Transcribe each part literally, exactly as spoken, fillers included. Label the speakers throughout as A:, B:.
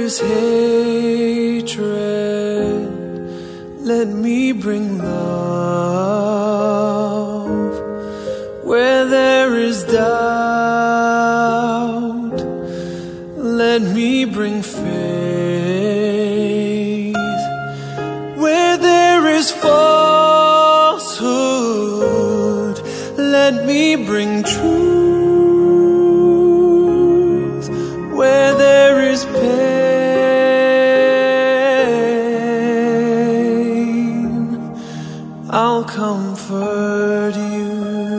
A: is hatred, let me bring love. Where there is doubt, let me bring faith. Where there is falsehood, let me bring truth. Where there is pain, I'll comfort you.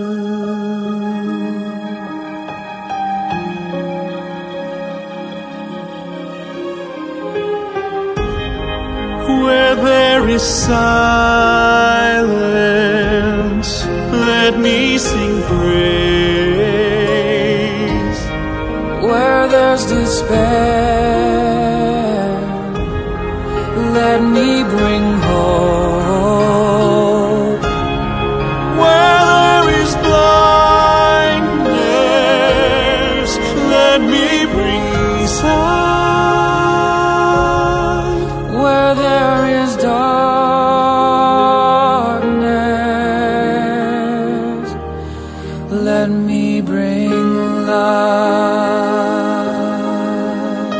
A: Where there is silence, let me sing praise.
B: Where there's despair, let me bring hope.
A: Where there is blindness, let me bring sight.
B: Where there is darkness, let me bring light.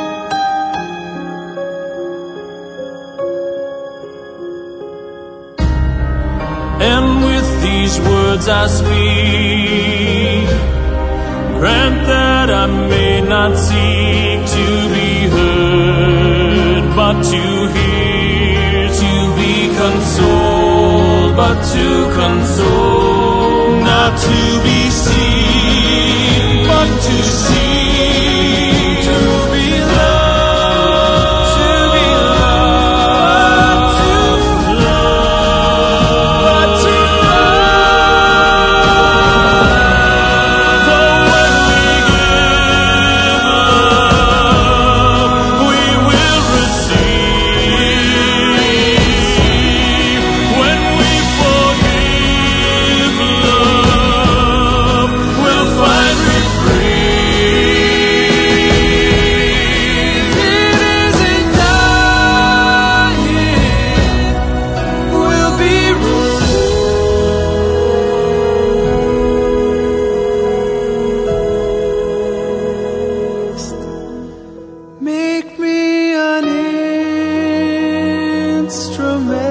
A: And with these words I speak, grant that I may not seek to be heard, but to hear, to be consoled, but to console, not to be seen, but to see, to be loved, to be loved, to love, but to love. For when we give love, we will receive. When we forgive, love will find reprieve. It isn't dying, will be released. Make me an instrument